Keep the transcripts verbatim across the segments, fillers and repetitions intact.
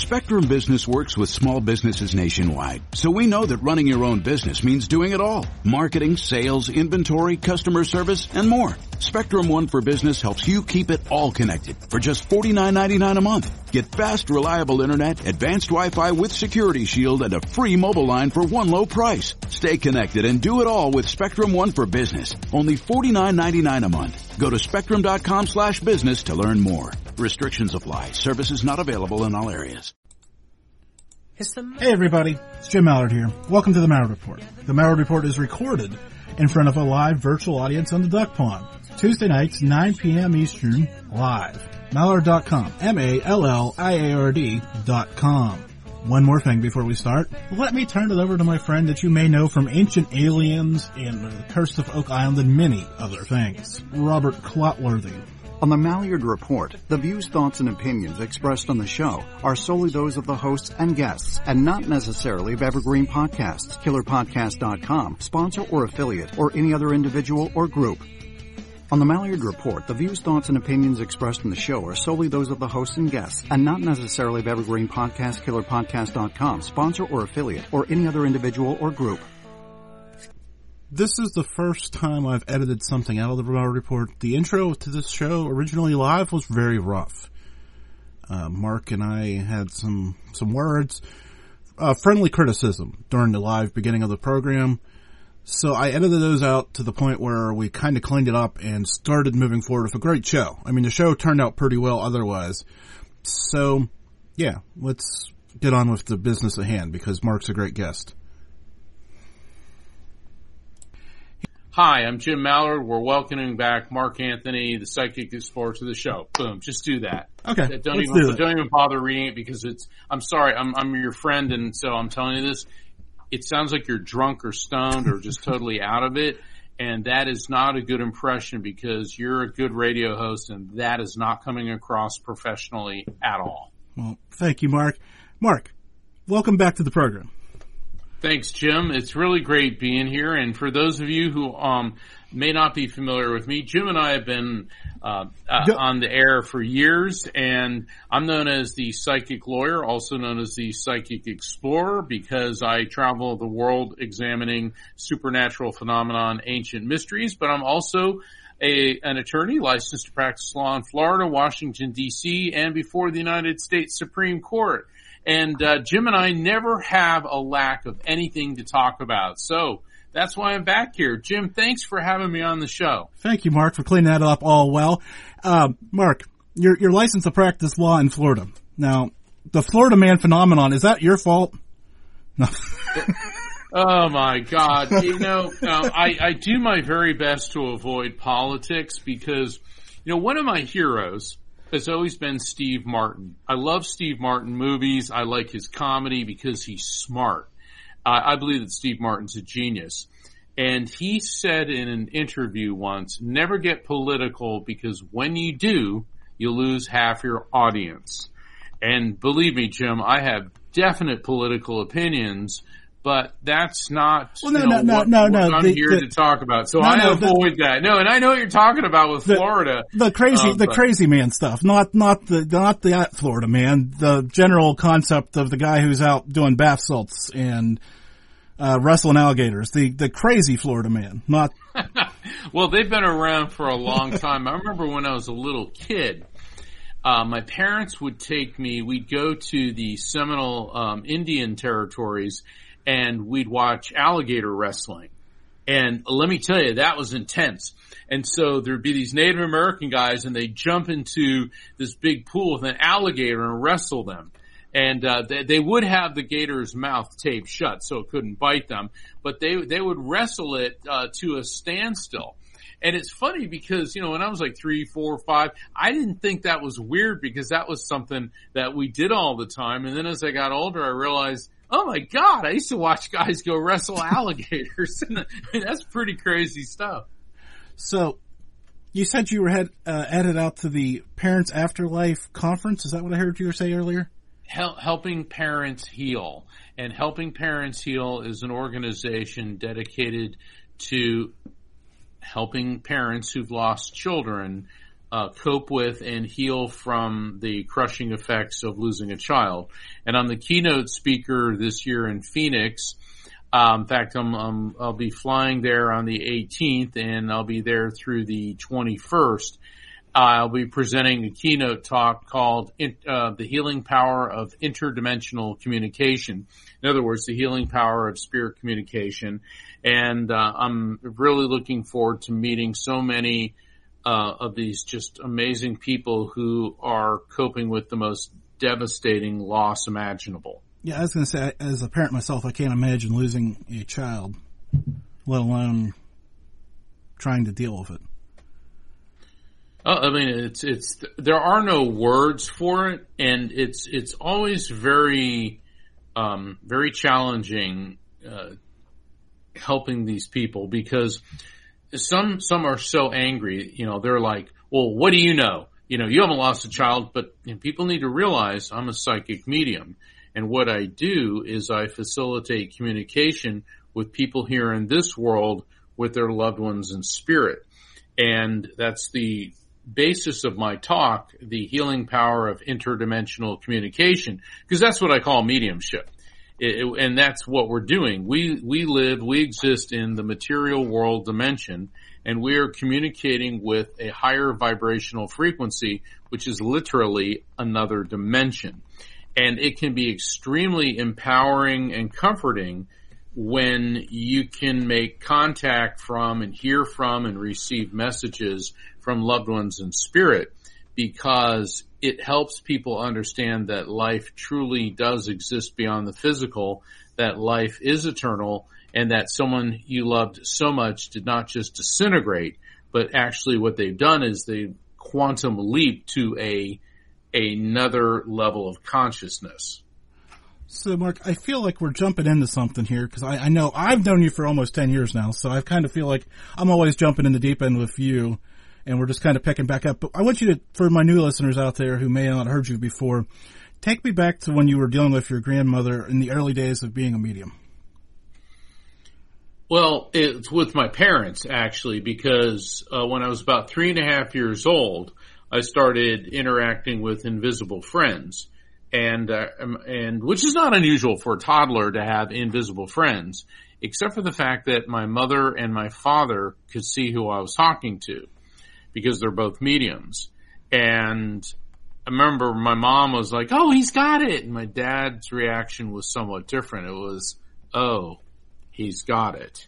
Spectrum Business works with small businesses nationwide, so we know that running your own business means doing it all. Marketing, sales, inventory, customer service, and more. Spectrum One for Business helps you keep it all connected for just forty-nine ninety-nine a month. Get fast, reliable internet, advanced Wi-Fi with Security Shield, and a free mobile line for one low price. Stay connected and do it all with Spectrum One for Business. Only forty-nine ninety-nine a month. Go to spectrum.com slash business to learn more. Restrictions apply. Services not available in all areas. Hey everybody, it's Jim Mallard here. Welcome to the Mallard Report. The Mallard Report is recorded in front of a live virtual audience on the Duck Pond. Tuesday nights, nine p.m. Eastern, live. Mallard dot com. M A L L I A R D dot com. One more thing before we start. Let me turn it over to my friend that you may know from Ancient Aliens and The Curse of Oak Island and many other things. Robert Clotworthy. On the Mallard Report, the views, thoughts, and opinions expressed on the show are solely those of the hosts and guests, and not necessarily of Evergreen Podcasts, Killer Podcast dot com, sponsor or affiliate, or any other individual or group. On the Mallard Report, the views, thoughts, and opinions expressed in the show are solely those of the hosts and guests, and not necessarily of Evergreen Podcast, Killer Podcast dot com, sponsor or affiliate, or any other individual or group. This is the first time I've edited something out of the Mallard Report. The intro to this show, originally live, was very rough. Uh, Mark and I had some, some words, uh, friendly criticism during the live beginning of the program. So I edited those out to the point where we kind of cleaned it up and started moving forward with a great show. I mean, the show turned out pretty well otherwise. So, yeah, let's get on with the business at hand because Mark's a great guest. Hi, I'm Jim Mallard. We're welcoming back Mark Anthony, the Psychic Explorer, to the show. Boom. Just do that. Okay. Don't let's even do don't even bother reading it because it's. I'm sorry. I'm I'm your friend, and so I'm telling you this. It sounds like you're drunk or stoned or just totally out of it, and that is not a good impression because you're a good radio host, and that is not coming across professionally at all. Well, thank you, Mark. Mark, welcome back to the program. Thanks, Jim. It's really great being here. And for those of you who um may not be familiar with me, Jim and I have been uh, uh on the air for years, and I'm known as the Psychic Lawyer, also known as the Psychic Explorer, because I travel the world examining supernatural phenomenon, ancient mysteries, but I'm also a an attorney licensed to practice law in Florida, Washington, D C, and before the United States Supreme Court. And uh, Jim and I never have a lack of anything to talk about. So that's why I'm back here. Jim, thanks for having me on the show. Thank you, Mark, for cleaning that up all well. Uh, Mark, you're, you're licensed to practice law in Florida. Now, the Florida man phenomenon, is that your fault? No. Oh, my God. You know, uh, I, I do my very best to avoid politics because, you know, one of my heroes has always been Steve Martin. I love Steve Martin movies. I like his comedy because he's smart. Uh, I believe that Steve Martin's a genius. And he said in an interview once, never get political because when you do, you lose half your audience. And believe me, Jim, I have definite political opinions, but that's not well, no, you know, no, what, no, what no, I'm the, here the, to talk about. So no, I no, avoid the, that. No, and I know what you're talking about with the, Florida. The crazy, um, the but, crazy man stuff. Not, not the, not the Florida man. The general concept of the guy who's out doing bath salts and, uh, wrestling alligators. The, the crazy Florida man. Not. Well, they've been around for a long time. I remember when I was a little kid, uh, my parents would take me, we'd go to the Seminole, um, Indian territories, and we'd watch alligator wrestling. And let me tell you, that was intense. And so there'd be these Native American guys, and they'd jump into this big pool with an alligator and wrestle them. And uh, they, they would have the gator's mouth taped shut so it couldn't bite them, but they they would wrestle it uh, to a standstill. And it's funny because, you know, when I was like three, four, five, I didn't think that was weird because that was something that we did all the time. And then as I got older, I realized, oh my God, I used to watch guys go wrestle alligators. I mean, that's pretty crazy stuff. So, you said you were head, uh, headed out to the Parents Afterlife conference. Is that what I heard you say earlier? Hel- Helping Parents Heal. And Helping Parents Heal is an organization dedicated to helping parents who've lost children uh, cope with and heal from the crushing effects of losing a child. And I'm the keynote speaker this year in Phoenix. Um, in fact, I'm, I'm, I'll be flying there on the eighteenth, and I'll be there through the twenty-first. I'll be presenting a keynote talk called uh, The Healing Power of Interdimensional Communication. In other words, the healing power of spirit communication. And uh, I'm really looking forward to meeting so many uh, of these just amazing people who are coping with the most devastating loss imaginable. Yeah, I was going to say, as a parent myself, I can't imagine losing a child, let alone trying to deal with it. Uh, I mean, it's, it's, there are no words for it, and it's, it's always very, um, very challenging, uh, helping these people, because some, some are so angry, you know, they're like, well, what do you know? You know, you haven't lost a child, but you know, people need to realize I'm a psychic medium. And what I do is I facilitate communication with people here in this world with their loved ones in spirit. And that's the basis of my talk, the healing power of interdimensional communication, because that's what I call mediumship. It, it, and that's what we're doing. We, we live, we exist in the material world dimension, and we are communicating with a higher vibrational frequency, which is literally another dimension. And it can be extremely empowering and comforting when you can make contact from and hear from and receive messages from loved ones in spirit, because it helps people understand that life truly does exist beyond the physical, that life is eternal, and that someone you loved so much did not just disintegrate, but actually what they've done is they quantum leap to a another level of consciousness. So, Mark, I feel like we're jumping into something here, because I, I know I've known you for almost ten years now, so I kind of feel like I'm always jumping in the deep end with you, and we're just kind of picking back up. But I want you to, for my new listeners out there who may not have heard you before, take me back to when you were dealing with your grandmother in the early days of being a medium. Well, it's with my parents, actually, because uh, when I was about three and a half years old, I started interacting with invisible friends. And, uh, and, which is not unusual for a toddler to have invisible friends, except for the fact that my mother and my father could see who I was talking to, because they're both mediums. And I remember my mom was like, oh, he's got it. And my dad's reaction was somewhat different. It was, oh, he's got it.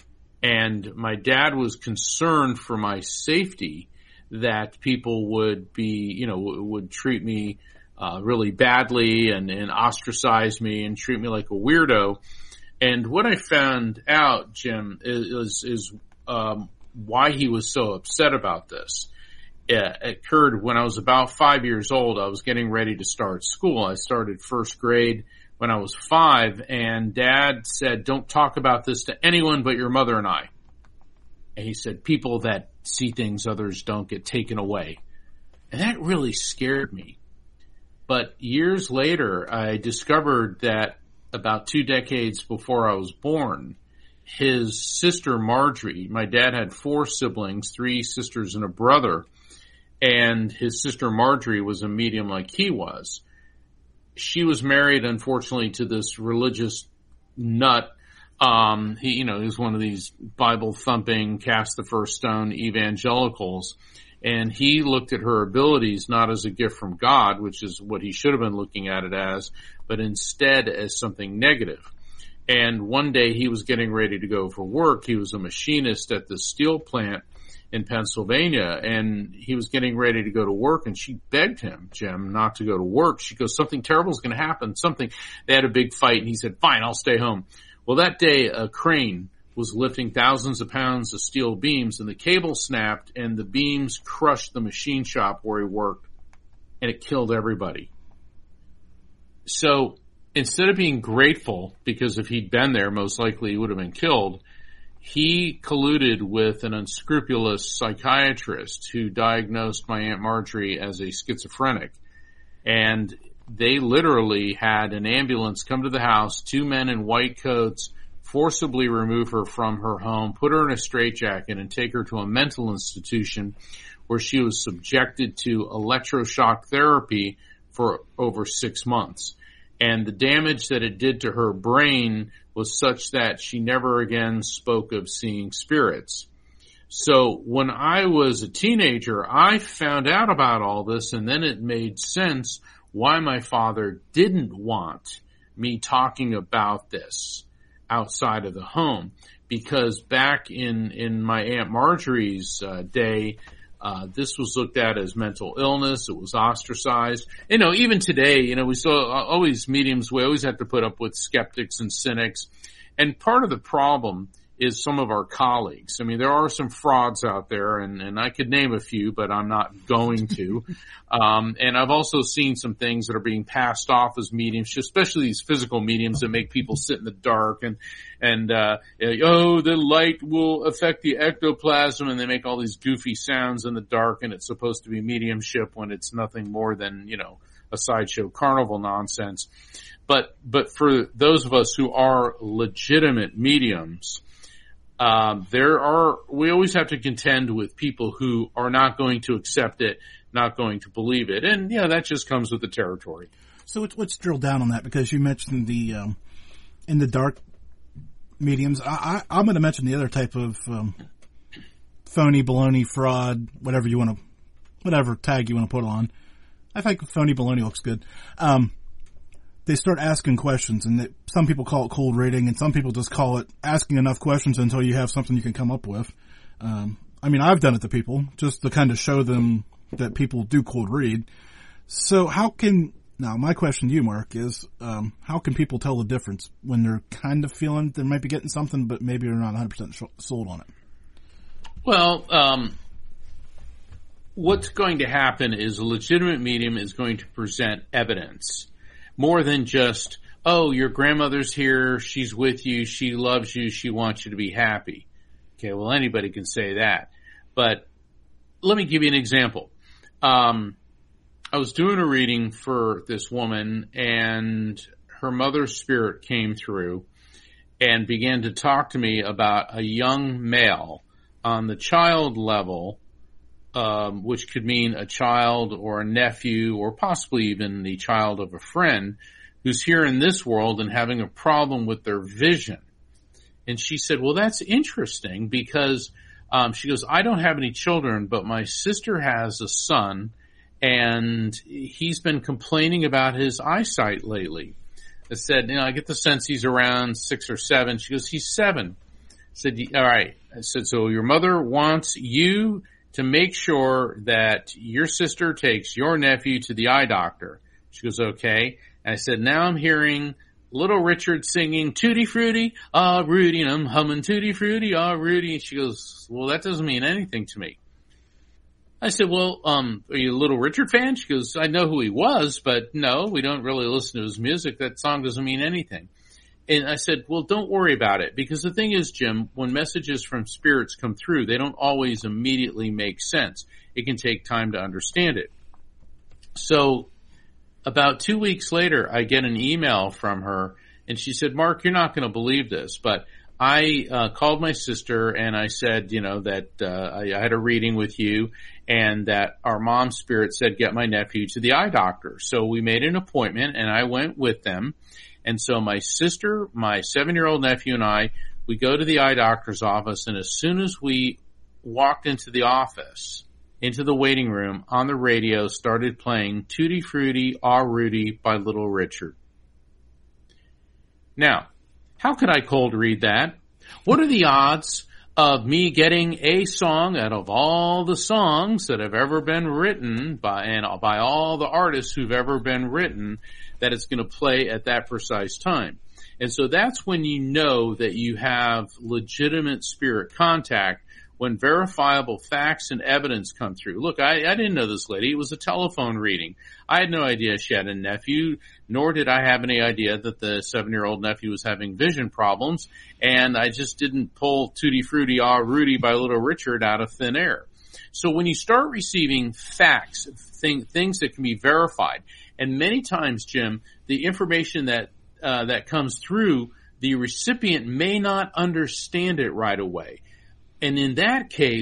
And my dad was concerned for my safety, that people would be, you know, would treat me Uh, really badly and, and ostracize me and treat me like a weirdo. And what I found out, Jim, is, is, um, why he was so upset about this. It occurred when I was about five years old. I was getting ready to start school. I started first grade when I was five, and Dad said, don't talk about this to anyone but your mother and I. And he said, people that see things others don't get taken away. And that really scared me. But years later, I discovered that about two decades before I was born, his sister Marjorie, my dad had four siblings, three sisters and a brother, and his sister Marjorie was a medium like he was. She was married, unfortunately, to this religious nut. Um, he, you know, he was one of these Bible-thumping, cast the first stone evangelicals. And he looked at her abilities not as a gift from God, which is what he should have been looking at it as, but instead as something negative. And one day he was getting ready to go for work. He was a machinist at the steel plant in Pennsylvania, and he was getting ready to go to work, and she begged him, Jim, not to go to work. She goes, something terrible is going to happen, something. They had a big fight, and he said, fine, I'll stay home. Well, that day, a crane was lifting thousands of pounds of steel beams, and the cable snapped, and the beams crushed the machine shop where he worked, and it killed everybody. So instead of being grateful, because if he'd been there, most likely he would have been killed, he colluded with an unscrupulous psychiatrist who diagnosed my Aunt Marjorie as a schizophrenic. And they literally had an ambulance come to the house, two men in white coats, forcibly remove her from her home, put her in a straitjacket, and take her to a mental institution where she was subjected to electroshock therapy for over six months. And the damage that it did to her brain was such that she never again spoke of seeing spirits. So when I was a teenager, I found out about all this, and then it made sense why my father didn't want me talking about this outside of the home. Because back in, in my Aunt Marjorie's uh, day, uh, this was looked at as mental illness. It was ostracized. You know, even today, you know, we still always mediums, we always have to put up with skeptics and cynics. And part of the problem is some of our colleagues. I mean, there are some frauds out there, and, and I could name a few, but I'm not going to. um, and I've also seen some things that are being passed off as mediums, especially these physical mediums that make people sit in the dark and, and, uh, oh, the light will affect the ectoplasm, and they make all these goofy sounds in the dark, and it's supposed to be mediumship when it's nothing more than, you know, a sideshow carnival nonsense. But, but for those of us who are legitimate mediums, Um, there are, we always have to contend with people who are not going to accept it, not going to believe it. And, yeah, that just comes with the territory. So let's, let's drill down on that, because you mentioned the, um, in the dark mediums. I, I, I'm going to mention the other type of, um, phony, baloney, fraud, whatever you want to, whatever tag you want to put on. I think phony baloney looks good. Um, they start asking questions, and they, some people call it cold reading, and some people just call it asking enough questions until you have something you can come up with. Um, I mean, I've done it to people just to kind of show them that people do cold read. So how can, now my question to you, Mark, is um, how can people tell the difference when they're kind of feeling they might be getting something, but maybe they're not one hundred percent sold on it? Well, um, what's going to happen is a legitimate medium is going to present evidence. More than just, oh, your grandmother's here, she's with you, she loves you, she wants you to be happy. Okay, well, anybody can say that. But let me give you an example. Um, I was doing a reading for this woman, and her mother's spirit came through and began to talk to me about a young male on the child level, Um, which could mean a child or a nephew or possibly even the child of a friend who's here in this world and having a problem with their vision. And she said, well, that's interesting because um, she goes, I don't have any children, but my sister has a son, and he's been complaining about his eyesight lately. I said, you know, I get the sense he's around six or seven. She goes, he's seven. I said, all right. I said, so your mother wants you to make sure that your sister takes your nephew to the eye doctor. She goes, okay. And I said, now I'm hearing Little Richard singing Tutti Frutti, ah, Rudy, and I'm humming Tutti Frutti, ah, Rudy. And she goes, well, that doesn't mean anything to me. I said, well, um, are you a Little Richard fan? She goes, I know who he was, but no, we don't really listen to his music. That song doesn't mean anything. And I said, well, don't worry about it, because the thing is, Jim, when messages from spirits come through, they don't always immediately make sense. It can take time to understand it. So about two weeks later, I get an email from her, and she said, Mark, you're not going to believe this, but I uh, called my sister and I said, you know, that uh, I, I had a reading with you, and that our mom's spirit said, get my nephew to the eye doctor. So we made an appointment, and I went with them. And so my sister, my seven-year-old nephew, and I, we go to the eye doctor's office, and as soon as we walked into the office, into the waiting room, on the radio started playing Tutti Frutti, Ah Rudy by Little Richard. Now, how could I cold read that? What are the odds of me getting a song out of all the songs that have ever been written by, and by all the artists who've ever been written, that it's going to play at that precise time? And so that's when you know that you have legitimate spirit contact, when verifiable facts and evidence come through. Look, I, I didn't know this lady. It was a telephone reading. I had no idea she had a nephew, nor did I have any idea that the seven-year-old nephew was having vision problems, and I just didn't pull Tutti Frutti, Ah Rudy by Little Richard out of thin air. So when you start receiving facts, thing, things that can be verified, and many times, Jim, the information that uh, that comes through, the recipient may not understand it right away. And in that case,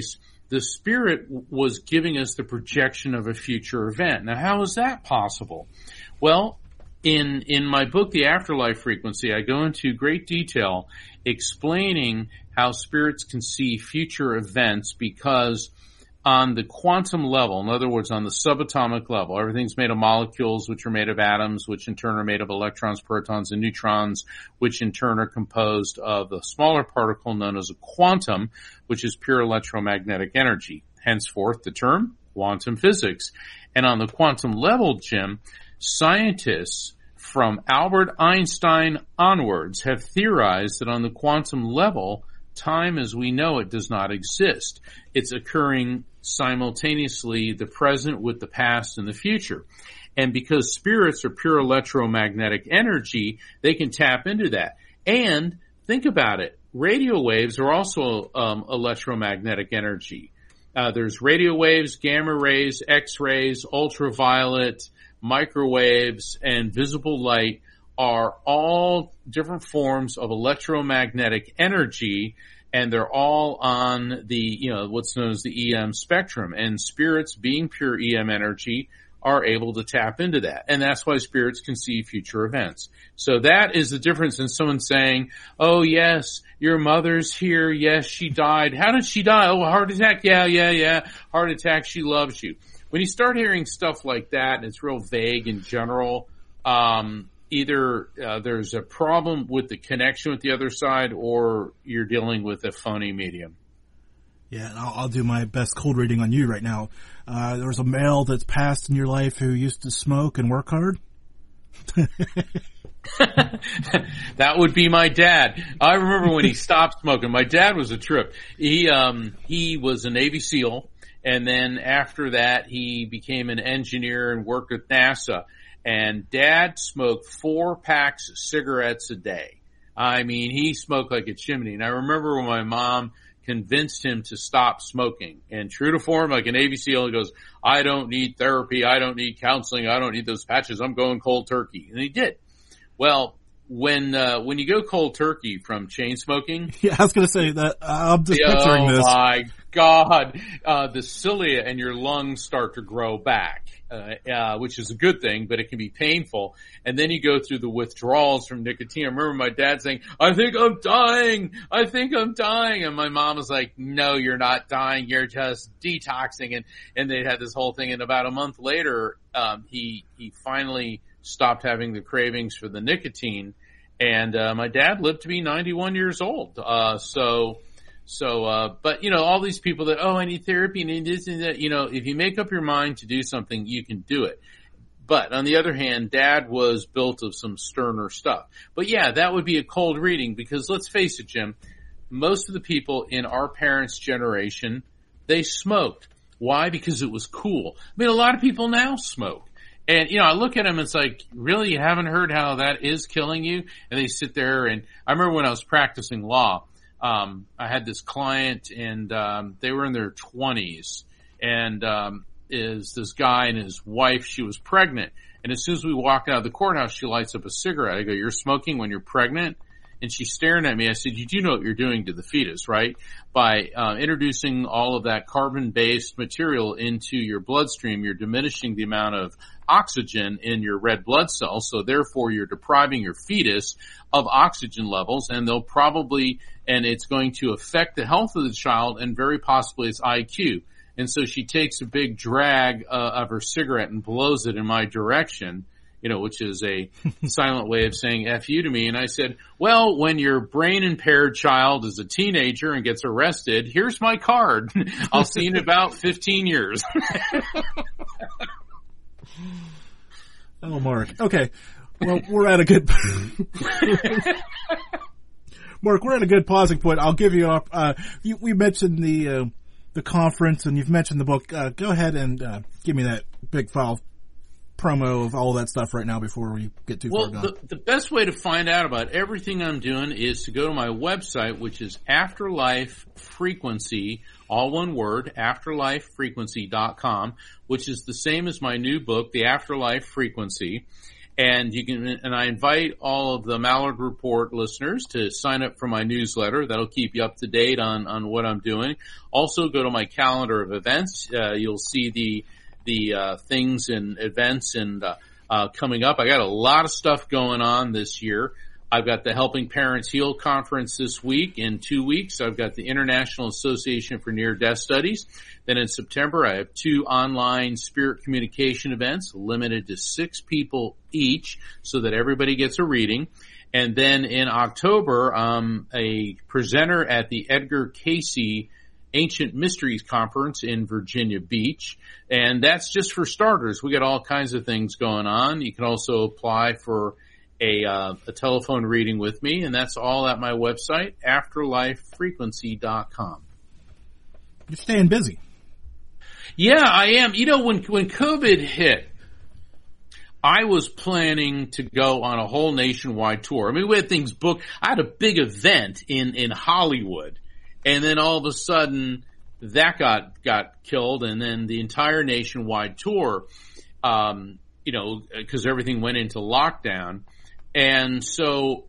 the spirit was giving us the projection of a future event. Now, how is that possible? Well, in in my book, The Afterlife Frequency, I go into great detail explaining how spirits can see future events, because on the quantum level, in other words, on the subatomic level, everything's made of molecules, which are made of atoms, which in turn are made of electrons, protons, and neutrons, which in turn are composed of a smaller particle known as a quantum, which is pure electromagnetic energy. Henceforth, the term quantum physics. And on the quantum level, Jim, scientists from Albert Einstein onwards have theorized that on the quantum level, time as we know it does not exist. It's occurring simultaneously, the present with the past and the future. And because spirits are pure electromagnetic energy, they can tap into that. And think about it. Radio waves are also um, electromagnetic energy. Uh, there's radio waves, gamma rays, X-rays, ultraviolet, microwaves, and visible light are all different forms of electromagnetic energy, and they're all on the, you know, what's known as the E M spectrum. And spirits, being pure E M energy, are able to tap into that. And that's why spirits can see future events. So that is the difference in someone saying, oh, yes, your mother's here. Yes, she died. How did she die? Oh, a heart attack. Yeah, yeah, yeah. Heart attack. She loves you. When you start hearing stuff like that, and it's real vague in general, um, either uh, there's a problem with the connection with the other side, or you're dealing with a phony medium. Yeah, I'll, I'll do my best cold reading on you right now. Uh, there was a male that's passed in your life who used to smoke and work hard? That would be my dad. I remember when he stopped smoking. My dad was a trip. He, um, he was a Navy SEAL, and then after that he became an engineer and worked with NASA. And Dad smoked four packs of cigarettes a day. I mean, he smoked like a chimney. And I remember when my mom convinced him to stop smoking. And true to form, like a Navy SEAL, he goes, I don't need therapy. I don't need counseling. I don't need those patches. I'm going cold turkey. And he did. Well, when, uh, when you go cold turkey from chain smoking. Yeah, I was going to say that. I'm just picturing oh this. Oh my God. Uh, the cilia and your lungs start to grow back. Uh, uh, which is a good thing, but it can be painful. And then you go through the withdrawals from nicotine. I remember my dad saying, I think I'm dying. I think I'm dying. And my mom was like, no, you're not dying. You're just detoxing. And, and they had this whole thing. And about a month later, um, he, he finally stopped having the cravings for the nicotine. And, uh, my dad lived to be ninety-one years old. Uh, so, So, uh, but, you know, all these people that, oh, I need therapy and this and that, you know, if you make up your mind to do something, you can do it. But on the other hand, Dad was built of some sterner stuff. But yeah, that would be a cold reading, because let's face it, Jim, most of the people in our parents' generation, they smoked. Why? Because it was cool. I mean, a lot of people now smoke. And, you know, I look at them, it's like, really, you haven't heard how that is killing you? And they sit there, and I remember when I was practicing law, Um, I had this client, and um, they were in their twenties, and um, is this guy and his wife, she was pregnant, and as soon as we walk out of the courthouse, she lights up a cigarette. I go, you're smoking when you're pregnant? And she's staring at me. I said, you do know what you're doing to the fetus, right? By uh, introducing all of that carbon-based material into your bloodstream, you're diminishing the amount of oxygen in your red blood cells, so therefore you're depriving your fetus of oxygen levels, and they'll probably, and it's going to affect the health of the child and very possibly its I Q. And so she takes a big drag uh, of her cigarette and blows it in my direction, you know, which is a silent way of saying F you to me. And I said, well, when your brain impaired child is a teenager and gets arrested, here's my card. I'll see you in about fifteen years. Oh, Mark. Okay. Well, we're at a good, Mark, we're at a good pausing point. I'll give you up. Uh, you, we mentioned the, uh, the conference, and you've mentioned the book. Uh, go ahead and, uh, give me that big file promo of all that stuff right now before we get too well, far gone. Well, the, the best way to find out about everything I'm doing is to go to my website, which is Afterlife Frequency, all one word, afterlife frequency dot com, which is the same as my new book, The Afterlife Frequency. And you can, and I invite all of the Mallard Report listeners to sign up for my newsletter. That'll keep you up to date on, on what I'm doing. Also, go to my calendar of events. Uh, you'll see the, the, uh, things and events and, uh, uh, coming up. I got a lot of stuff going on this year. I've got the Helping Parents Heal Conference this week. In two weeks, I've got the International Association for Near-Death Studies. Then in September, I have two online spirit communication events, limited to six people each, so that everybody gets a reading. And then in October, um, a presenter at the Edgar Cayce Ancient Mysteries Conference in Virginia Beach. And that's just for starters. We got all kinds of things going on. You can also apply for a, uh, a telephone reading with me, and that's all at my website, afterlife frequency dot com. You're staying busy. Yeah, I am. You know, when, when COVID hit, I was planning to go on a whole nationwide tour. I mean, we had things booked. I had a big event in, in Hollywood, and then all of a sudden that got, got killed, and then the entire nationwide tour, um, you know, because everything went into lockdown. And so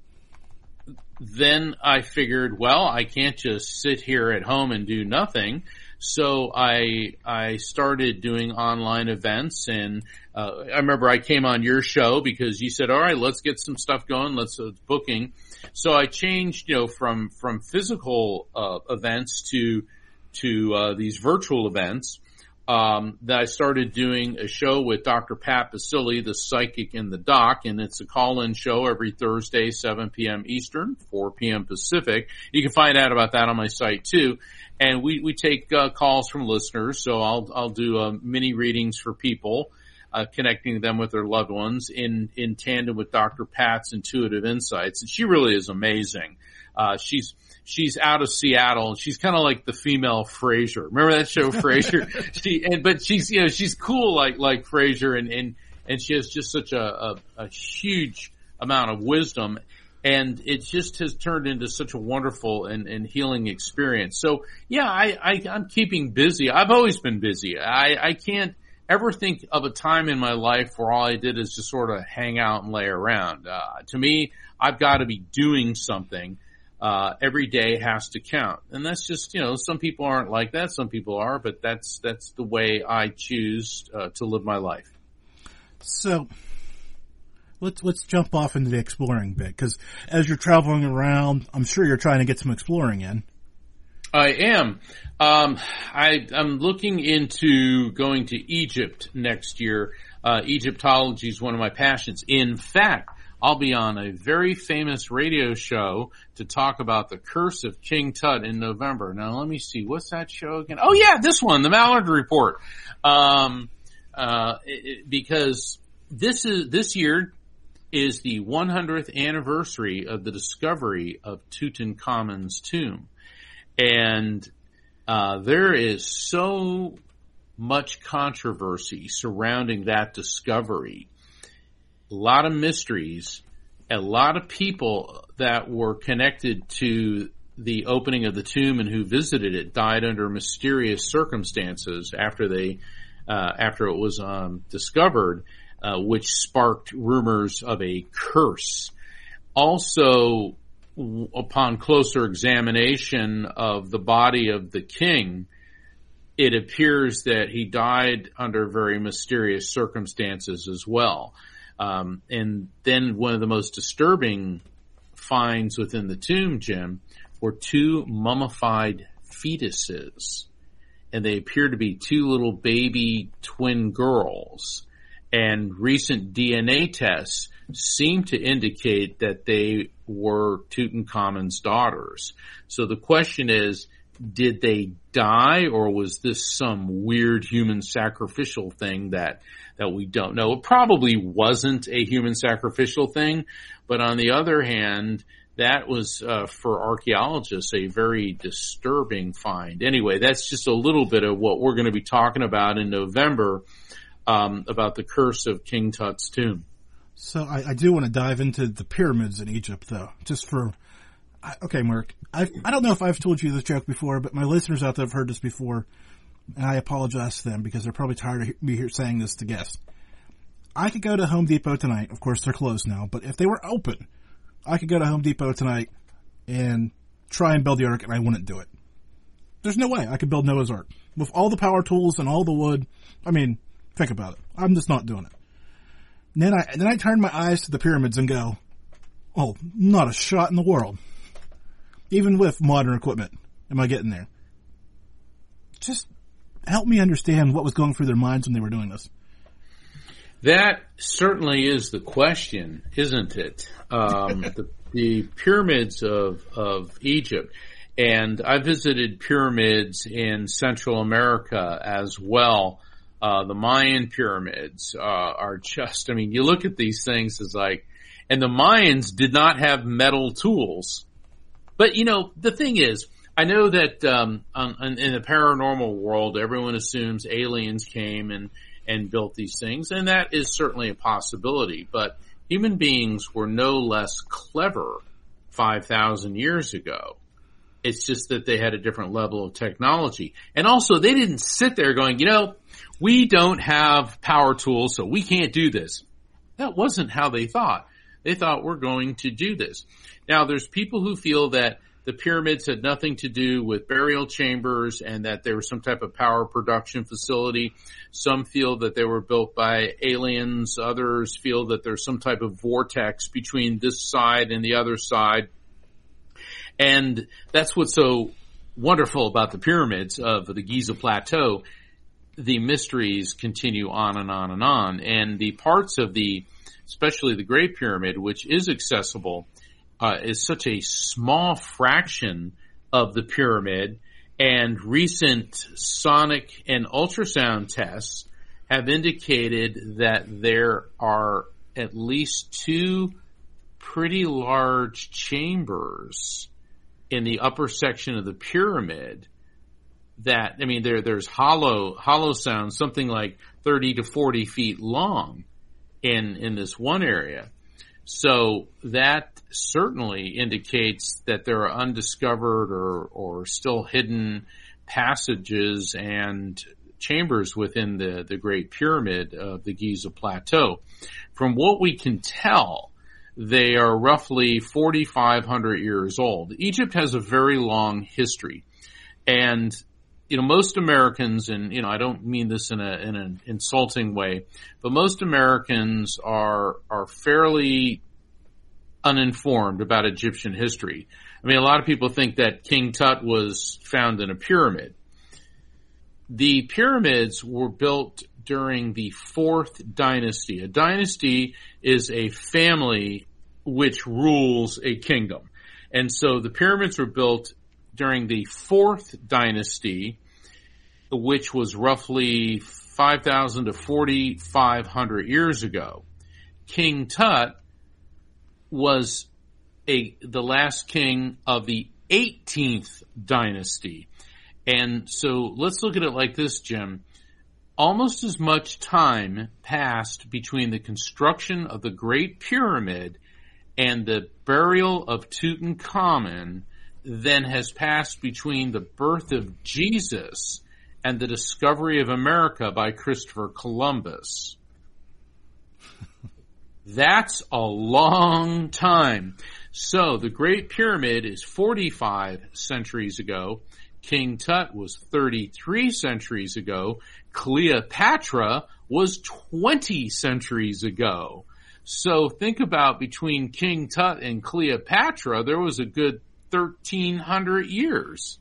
then I figured, well, I can't just sit here at home and do nothing. So I I started doing online events, and uh, I remember I came on your show because you said, all right, let's get some stuff going, let's uh, booking. So I changed, you know, from from physical uh, events to to uh, these virtual events. Um, that I started doing a show with Doctor Pat Basile, the psychic in the doc, and it's a call-in show every Thursday, seven p.m. Eastern, four p.m. Pacific. You can find out about that on my site too. And we, we take uh, calls from listeners, so I'll, I'll do uh, mini readings for people, uh, connecting them with their loved ones in, in tandem with Doctor Pat's intuitive insights. And she really is amazing. Uh, she's, she's out of Seattle, and she's kind of like the female Frasier. Remember that show, Frasier? she, and, but she's, you know, she's cool like, like Frasier, and, and, and she has just such a, a, a huge amount of wisdom. And it just has turned into such a wonderful and, and healing experience. So yeah, I, I, I'm keeping busy. I've always been busy. I, I can't ever think of a time in my life where all I did is just sort of hang out and lay around. Uh, to me, I've got to be doing something. Uh, every day has to count. And that's just, you know, some people aren't like that. Some people are, but that's, that's the way I choose uh, to live my life. So let's, let's jump off into the exploring bit, because as you're traveling around, I'm sure you're trying to get some exploring in. I am. Um, I, I'm looking into going to Egypt next year. Uh, Egyptology is one of my passions. In fact, I'll be on a very famous radio show to talk about the curse of King Tut in November. Now, let me see. What's that show again? Oh, yeah, this one, the Mallard Report. Um, uh, it, it, because this is, this year is the one hundredth anniversary of the discovery of Tutankhamun's tomb. And, uh, there is so much controversy surrounding that discovery. A lot of mysteries, a lot of people that were connected to the opening of the tomb and who visited it died under mysterious circumstances after they, uh, after it was, um, discovered, uh, which sparked rumors of a curse. Also, w- upon closer examination of the body of the king, it appears that he died under very mysterious circumstances as well. Um, and then one of the most disturbing finds within the tomb, Jim, were two mummified fetuses. And they appear to be two little baby twin girls. And recent D N A tests seem to indicate that they were Tutankhamun's daughters. So the question is, did they die, or was this some weird human sacrificial thing that, that we don't know? It probably wasn't a human sacrificial thing, but on the other hand, that was, uh, for archaeologists, a very disturbing find. Anyway, that's just a little bit of what we're going to be talking about in November, um, about the curse of King Tut's tomb. So I, I do want to dive into the pyramids in Egypt, though, just for... Okay, Mark, I've, I don't know if I've told you this joke before, but my listeners out there have heard this before, and I apologize to them because they're probably tired of me here saying this to guests. I could go to Home Depot tonight. Of course, they're closed now, but if they were open, I could go to Home Depot tonight and try and build the Ark, and I wouldn't do it. There's no way I could build Noah's Ark. With all the power tools and all the wood, I mean, think about it. I'm just not doing it. And then I, and then I turn my eyes to the pyramids and go, oh, not a shot in the world. Even with modern equipment, am I getting there? Just help me understand what was going through their minds when they were doing this. That certainly is the question, isn't it? Um, the, the pyramids of, of Egypt. And I visited pyramids in Central America as well. Uh, the Mayan pyramids, uh, are just, I mean, you look at these things as like, and the Mayans did not have metal tools. But, you know, the thing is, I know that, um, on, on, in the paranormal world, everyone assumes aliens came and, and built these things, and that is certainly a possibility. But human beings were no less clever five thousand years ago. It's just that they had a different level of technology. And also, they didn't sit there going, you know, we don't have power tools, so we can't do this. That wasn't how they thought. They thought, we're going to do this. Now, there's people who feel that the pyramids had nothing to do with burial chambers and that they were some type of power production facility. Some feel that they were built by aliens. Others feel that there's some type of vortex between this side and the other side. And that's what's so wonderful about the pyramids of the Giza Plateau. The mysteries continue on and on and on. And the parts of the, especially the Great Pyramid, which is accessible, uh, is such a small fraction of the pyramid. And recent sonic and ultrasound tests have indicated that there are at least two pretty large chambers in the upper section of the pyramid that, I mean, there, there's hollow, hollow sound, something like thirty to forty feet long in, in this one area. So that certainly indicates that there are undiscovered or, or still hidden passages and chambers within the, the Great Pyramid of the Giza Plateau. From what we can tell, they are roughly forty-five hundred years old. Egypt has a very long history. And, you know, most Americans, and, you know, I don't mean this in a, in an insulting way, but most Americans are, are fairly uninformed about Egyptian history. I mean, a lot of people think that King Tut was found in a pyramid. The pyramids were built during the fourth dynasty. A dynasty is a family which rules a kingdom. And so the pyramids were built during the fourth dynasty, which was roughly five thousand to forty-five hundred years ago. King Tut was a, the last king of the eighteenth dynasty. And so let's look at it like this, Jim. Almost as much time passed between the construction of the Great Pyramid and the burial of Tutankhamun than has passed between the birth of Jesus and the discovery of America by Christopher Columbus. That's a long time. So the Great Pyramid is forty-five centuries ago. King Tut was thirty-three centuries ago. Cleopatra was twenty centuries ago. So think about between King Tut and Cleopatra, there was a good thirteen hundred years.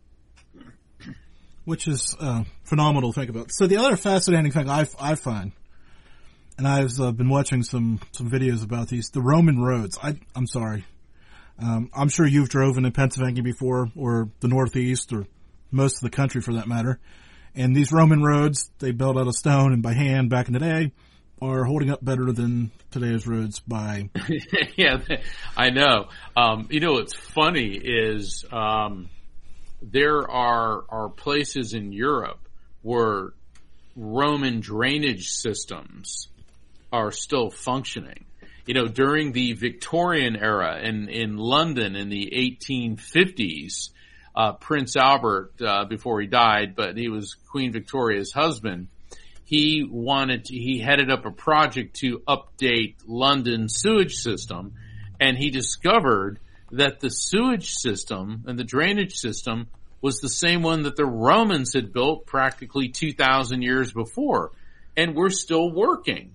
Which is uh, phenomenal to think about. So the other fascinating thing I, I find, and I've uh, been watching some, some videos about these, the Roman roads. I, I'm sorry. Um, I'm sure you've driven in Pennsylvania before, or the Northeast, or most of the country for that matter. And these Roman roads, they built out of stone and by hand back in the day, are holding up better than today's roads by... Yeah, I know. Um, you know, what's funny is um, there are, are places in Europe where Roman drainage systems are still functioning. You know, during the Victorian era in, in London in the eighteen fifties, uh, Prince Albert, uh, before he died, but he was Queen Victoria's husband, he wanted to, he headed up a project to update London's sewage system, and he discovered that the sewage system and the drainage system was the same one that the Romans had built practically two thousand years before, and we're still working.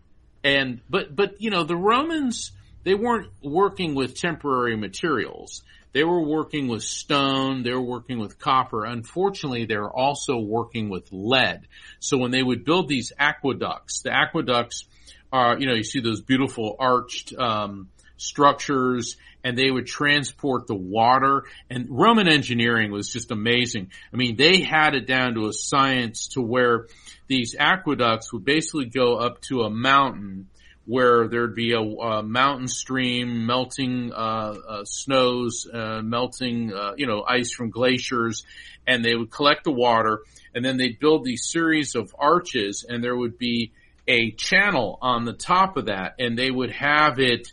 And, but, but, you know, the Romans, they weren't working with temporary materials. They were working with stone. They were working with copper. Unfortunately, they were also working with lead. So when they would build these aqueducts, the aqueducts are, you know, you see those beautiful arched, um, structures, and they would transport the water. And Roman engineering was just amazing. I mean, they had it down to a science to where these aqueducts would basically go up to a mountain where there'd be a, a mountain stream, melting uh, uh snows, uh melting uh, you know ice from glaciers, and they would collect the water, and then they'd build these series of arches, and there would be a channel on the top of that, and they would have it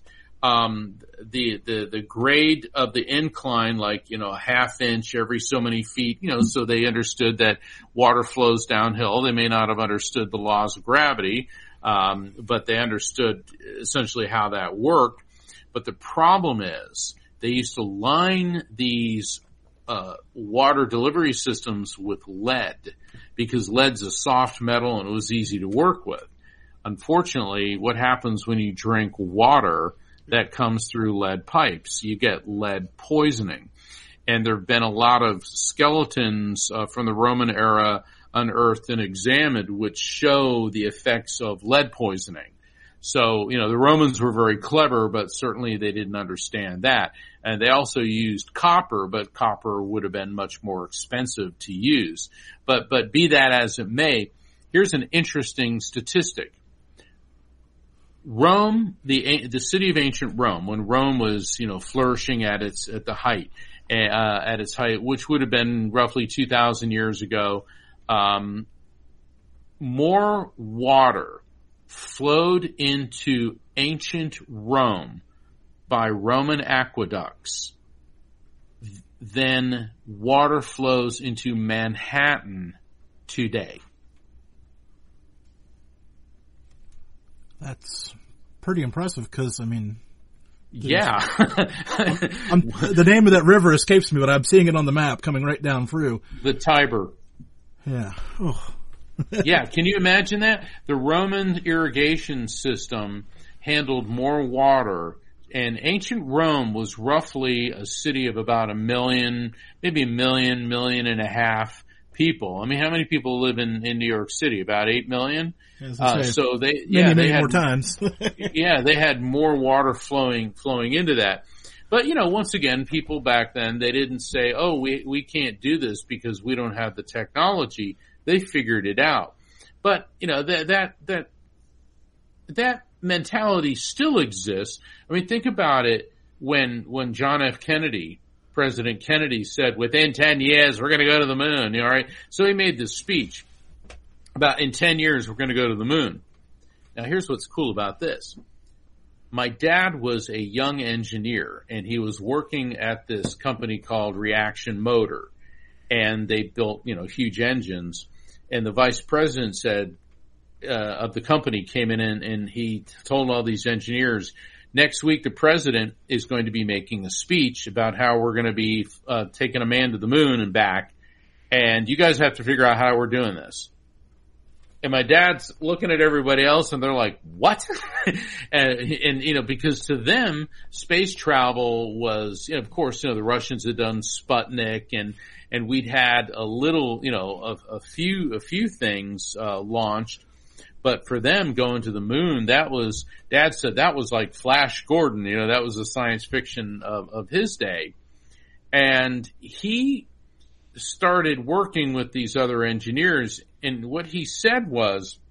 um the the the grade of the incline, like, you know, a half inch every so many feet, you know, so they understood that water flows downhill. They may not have understood the laws of gravity, um but they understood essentially how that worked. But the problem is they used to line these uh water delivery systems with lead, because lead's a soft metal and it was easy to work with. Unfortunately, what happens when you drink water that comes through lead pipes? You get lead poisoning. And there have been a lot of skeletons uh, from the Roman era unearthed and examined which show the effects of lead poisoning. So, you know, the Romans were very clever, but certainly they didn't understand that. And they also used copper, but copper would have been much more expensive to use. But, but be that as it may, here's an interesting statistic. Rome, the the city of ancient Rome, when Rome was, you know, flourishing at its at the height, uh, at its height, which would have been roughly two thousand years ago, um, more water flowed into ancient Rome by Roman aqueducts than water flows into Manhattan today. That's pretty impressive because, I mean... Yeah. I'm, the name of that river escapes me, but I'm seeing it on the map coming right down through. The Tiber. Yeah. Oh. Yeah, can you imagine that? The Roman irrigation system handled more water, and ancient Rome was roughly a city of about a million, maybe a million, million and a half people. I mean, how many people live in, in New York City? About eight million? Uh, so they, many, yeah, many they had more times. yeah, they had more water flowing, flowing into that. But, you know, once again, people back then, they didn't say, oh, we, we can't do this because we don't have the technology. They figured it out. But, you know, that, that, that, that mentality still exists. I mean, think about it when, when John F. Kennedy, President Kennedy said, within ten years, we're going to go to the moon. All right. So he made this speech about in ten years, we're going to go to the moon. Now, here's what's cool about this. My dad was a young engineer, and he was working at this company called Reaction Motor, and they built, you know, huge engines. And the vice president said, uh, of the company came in and, and he told all these engineers, next week the president is going to be making a speech about how we're going to be uh, taking a man to the moon and back, and you guys have to figure out how we're doing this. And my dad's looking at everybody else and they're like, what? and, and, you know, because to them, space travel was, you know, of course, you know, the Russians had done Sputnik and, and we'd had a little, you know, a, a few, a few things, uh, launched. But for them going to the moon, that was, Dad said that was like Flash Gordon, you know, that was a science fiction of, of his day. And he started working with these other engineers, and what he said was,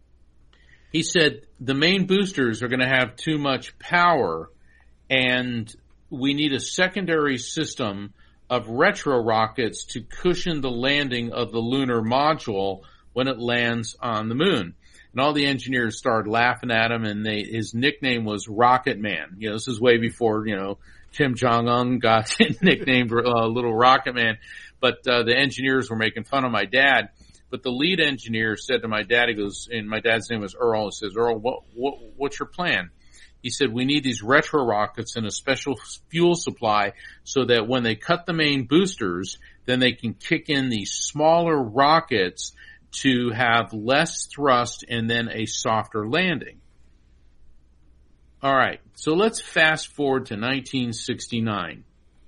he said the main boosters are going to have too much power, and we need a secondary system of retro rockets to cushion the landing of the lunar module when it lands on the moon. And all the engineers started laughing at him, and they, his nickname was Rocket Man. You know, this is way before, you know, Kim Jong-un got nicknamed uh, Little Rocket Man. But uh, the engineers were making fun of my dad. But the lead engineer said to my dad, he goes, and my dad's name was Earl, he says, Earl, what, what, what's your plan? He said, we need these retro rockets and a special fuel supply so that when they cut the main boosters, then they can kick in these smaller rockets to have less thrust and then a softer landing. All right, so let's fast forward to nineteen sixty-nine.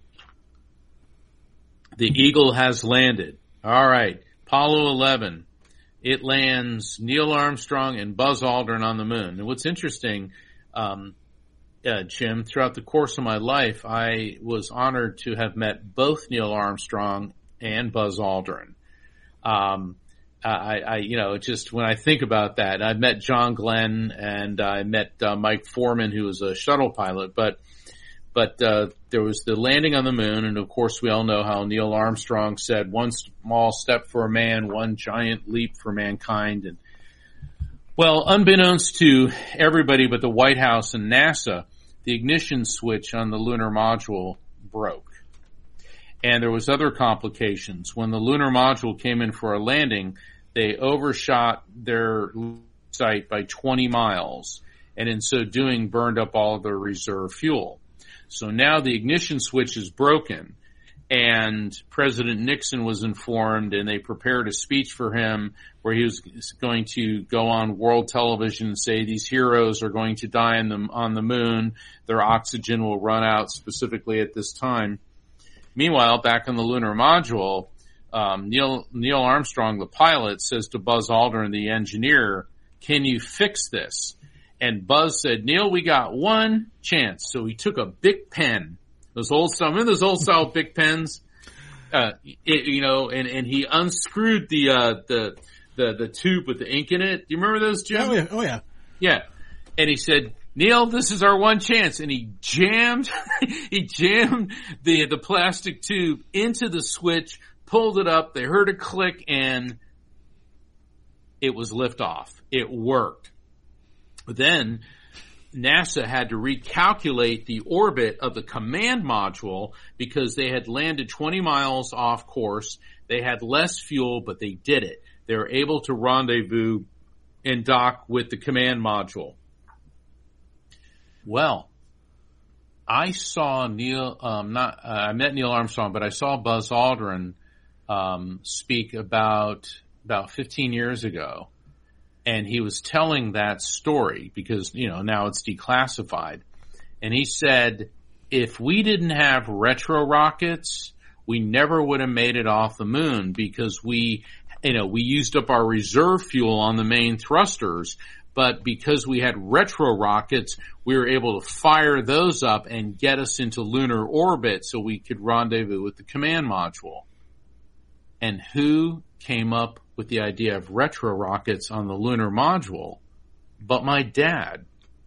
The Eagle has landed. All right, Apollo eleven. It lands Neil Armstrong and Buzz Aldrin on the moon. And what's interesting, um, uh, Jim, throughout the course of my life, I was honored to have met both Neil Armstrong and Buzz Aldrin. Um, I, I, you know, just when I think about that, I met John Glenn and I met uh, Mike Foreman, who was a shuttle pilot, but But uh, there was the landing on the moon, and of course we all know how Neil Armstrong said, one small step for a man, one giant leap for mankind. And well, unbeknownst to everybody but the White House and NASA, the ignition switch on the lunar module broke. And there was other complications. When the lunar module came in for a landing, they overshot their site by twenty miles, and in so doing burned up all of their reserve fuel. So now the ignition switch is broken, and President Nixon was informed, and they prepared a speech for him where he was going to go on world television and say these heroes are going to die on the, on the moon. Their oxygen will run out specifically at this time. Meanwhile, back on the lunar module, um, Neil, Neil Armstrong, the pilot, says to Buzz Aldrin, the engineer, can you fix this? And Buzz said, Neil, we got one chance. So he took a big pen, those old style, remember those old style big pens? Uh, it, you know, and, and he unscrewed the, uh, the, the, the tube with the ink in it. Do you remember those, Jim? Oh yeah. Oh yeah. Yeah. And he said, Neil, this is our one chance. And he jammed, he jammed the, the plastic tube into the switch, pulled it up. They heard a click and it was liftoff. It worked. Then NASA had to recalculate the orbit of the command module because they had landed twenty miles off course. They had less fuel, but they did it. They were able to rendezvous and dock with the command module. Well, I saw Neil, um, not, uh, I met Neil Armstrong, but I saw Buzz Aldrin, um, speak about, about fifteen years ago. And he was telling that story because, you know, now it's declassified. And he said, if we didn't have retro rockets, we never would have made it off the moon because we, you know, we used up our reserve fuel on the main thrusters. But because we had retro rockets, we were able to fire those up and get us into lunar orbit so we could rendezvous with the command module. And who came up with the idea of retro rockets on the lunar module but my dad?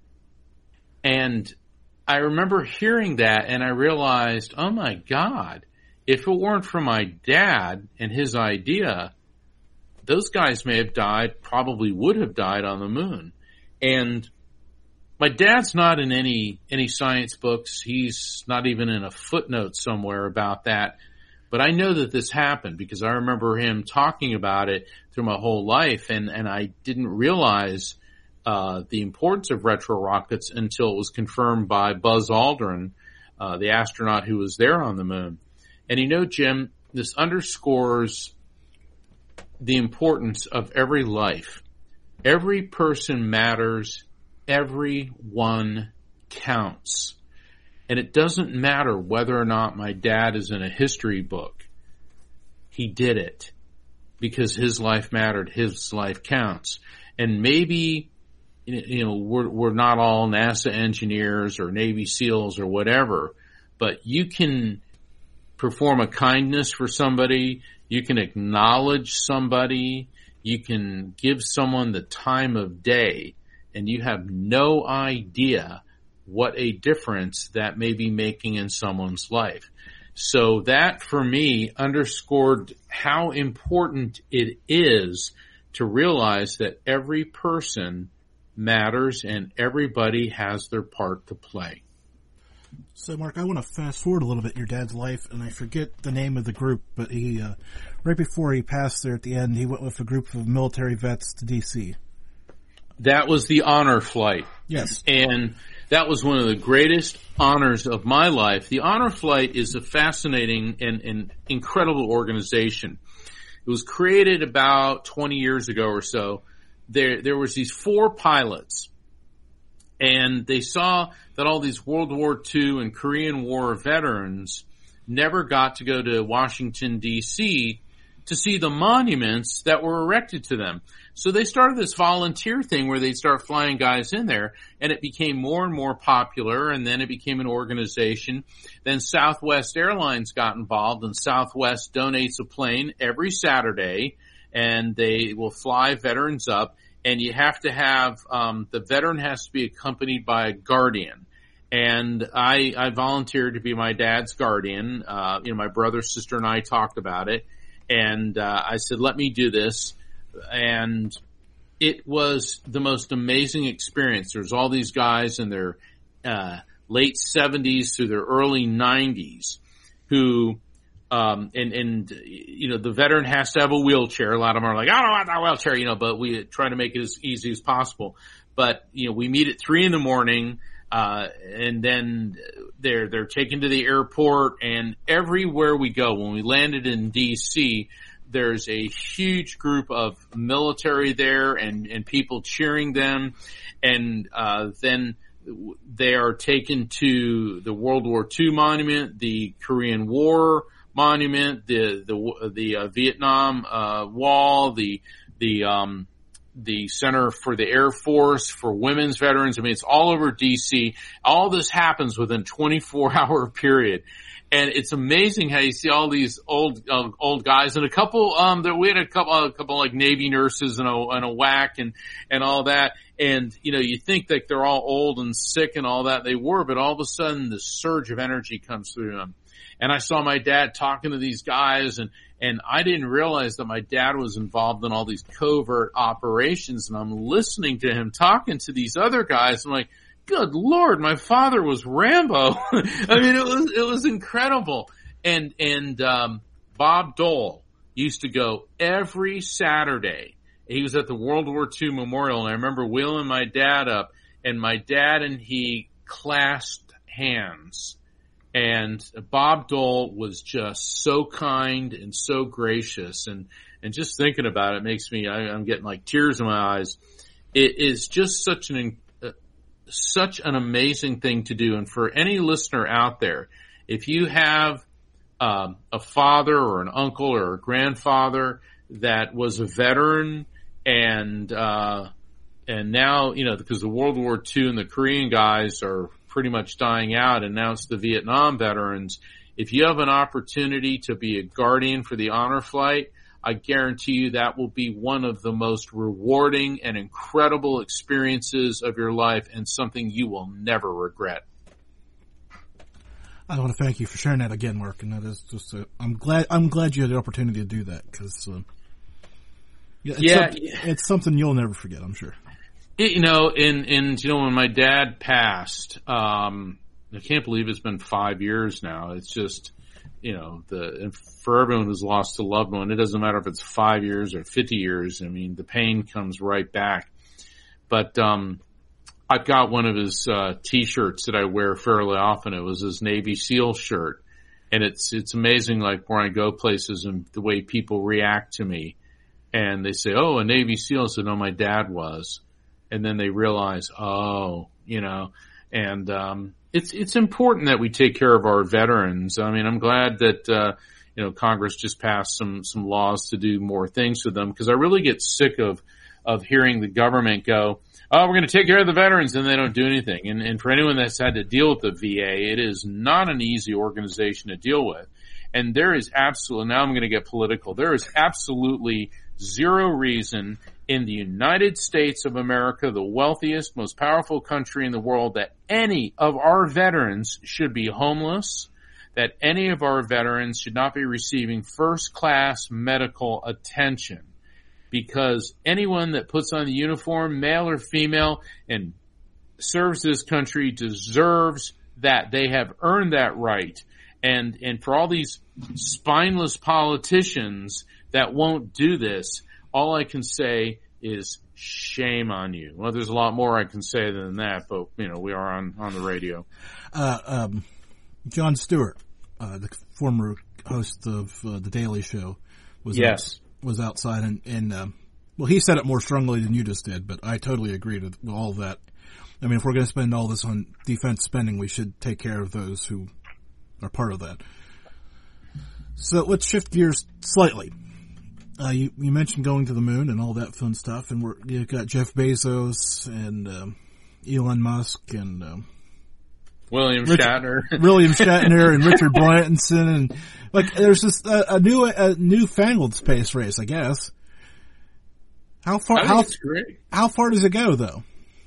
And I remember hearing that and I realized, oh my God, if it weren't for my dad and his idea, those guys may have died, probably would have died on the moon. And my dad's not in any, any science books. He's not even in a footnote somewhere about that. But I know that this happened because I remember him talking about it through my whole life, and, and I didn't realize uh the importance of retro rockets until it was confirmed by Buzz Aldrin, uh the astronaut who was there on the moon. And you know, Jim, this underscores the importance of every life. Every person matters. Everyone counts. And it doesn't matter whether or not my dad is in a history book. He did it because his life mattered. His life counts. And maybe, you know, we're, we're not all NASA engineers or Navy SEALs or whatever, but you can perform a kindness for somebody. You can acknowledge somebody. You can give someone the time of day, and you have no idea what a difference that may be making in someone's life. So that, for me, underscored how important it is to realize that every person matters and everybody has their part to play. So, Mark, I want to fast forward a little bit in your dad's life, and I forget the name of the group, but he, uh, right before he passed there at the end, he went with a group of military vets to D C. That was the honor flight. Yes. And that was one of the greatest honors of my life. The honor flight is a fascinating and, and incredible organization. It was created about twenty years ago or so. There, there was these four pilots, and they saw that all these World War Two and Korean War veterans never got to go to Washington, D C to see the monuments that were erected to them. So they started this volunteer thing where they'd start flying guys in there, and it became more and more popular, and then it became an organization. Then Southwest Airlines got involved, and Southwest donates a plane every Saturday, and they will fly veterans up, and you have to have, um, the veteran has to be accompanied by a guardian. And I, I volunteered to be my dad's guardian. Uh, you know, my brother, sister, and I talked about it, and uh, I said, let me do this. And it was the most amazing experience. There's all these guys in their uh, late seventies through their early nineties who, um, and, and, you know, the veteran has to have a wheelchair. A lot of them are like, I don't want that wheelchair, you know, but we try to make it as easy as possible. But, you know, we meet at three in the morning, uh, and then they're, they're taken to the airport, and everywhere we go, when we landed in D C, there's a huge group of military there and, and people cheering them. And, uh, then they are taken to the World War Two monument, the Korean War monument, the, the, the, uh, Vietnam, uh, Wall, the, the, um, the Center for the Air Force for Women's Veterans. I mean, it's all over D C. All this happens within a twenty-four hour period. And it's amazing how you see all these old, uh, old guys and a couple, um, that we had a couple, a couple like Navy nurses and a, and a W A C and, and all that. And, you know, you think that they're all old and sick and all that. They were, but all of a sudden this surge of energy comes through them. And I saw my dad talking to these guys, and, and I didn't realize that my dad was involved in all these covert operations, and I'm listening to him talking to these other guys. I'm like, good Lord, my father was Rambo. I mean, it was, it was incredible. And, and, um, Bob Dole used to go every Saturday. He was at the World War Two Memorial, and I remember wheeling my dad up, and my dad and he clasped hands. And Bob Dole was just so kind and so gracious, and, and just thinking about it makes me, I, I'm getting like tears in my eyes. It is just such an such an amazing thing to do. And for any listener out there, if you have um, a father or an uncle or a grandfather that was a veteran, and uh, and now, you know, because the World War Two and the Korean guys are pretty much dying out, and now it's the Vietnam veterans, if you have an opportunity to be a guardian for the honor flight, I guarantee you that will be one of the most rewarding and incredible experiences of your life, and something you will never regret. I want to thank you for sharing that again, Mark. And that is just, a, I'm glad, I'm glad you had the opportunity to do that, because, uh, yeah, it's, yeah, some, it's something you'll never forget, I'm sure. It, you know, and, and, you know, when my dad passed, um, I can't believe it's been five years now. It's just, you know, the, for everyone who's lost a loved one, it doesn't matter if it's five years or fifty years. I mean, the pain comes right back. But, um, I've got one of his, uh, t-shirts that I wear fairly often. It was his Navy SEAL shirt. And it's, it's amazing, like, where I go places and the way people react to me. And they say, oh, a Navy SEAL. I said, no, my dad was. And then they realize, oh, you know, and, um, it's, it's important that we take care of our veterans. I mean, I'm glad that, uh, you know, Congress just passed some, some laws to do more things for them, because I really get sick of, of hearing the government go, oh, we're going to take care of the veterans, and they don't do anything. And, and for anyone that's had to deal with the V A, it is not an easy organization to deal with. And there is absolutely, now I'm going to get political, there is absolutely zero reason in the United States of America, the wealthiest, most powerful country in the world, that any of our veterans should be homeless, that any of our veterans should not be receiving first-class medical attention. Because anyone that puts on the uniform, male or female, and serves this country deserves that they have earned that right. And, and for all these spineless politicians that won't do this, all I can say is shame on you. Well, there's a lot more I can say than that, but, you know, we are on, on the radio. Uh, um, Jon Stewart, uh, the former host of uh, The Daily Show, was yes. out, was outside and, and um, well, he said it more strongly than you just did, but I totally agree with all of that. I mean, if we're going to spend all this on defense spending, we should take care of those who are part of that. So let's shift gears slightly. Uh, you, you mentioned going to the moon and all that fun stuff, and we're, you've got Jeff Bezos and um, Elon Musk and um, William Richard, Shatner, William Shatner and Richard Branson, and like there's this uh, a new a newfangled space race, I guess. How far? How great. How far does it go, though?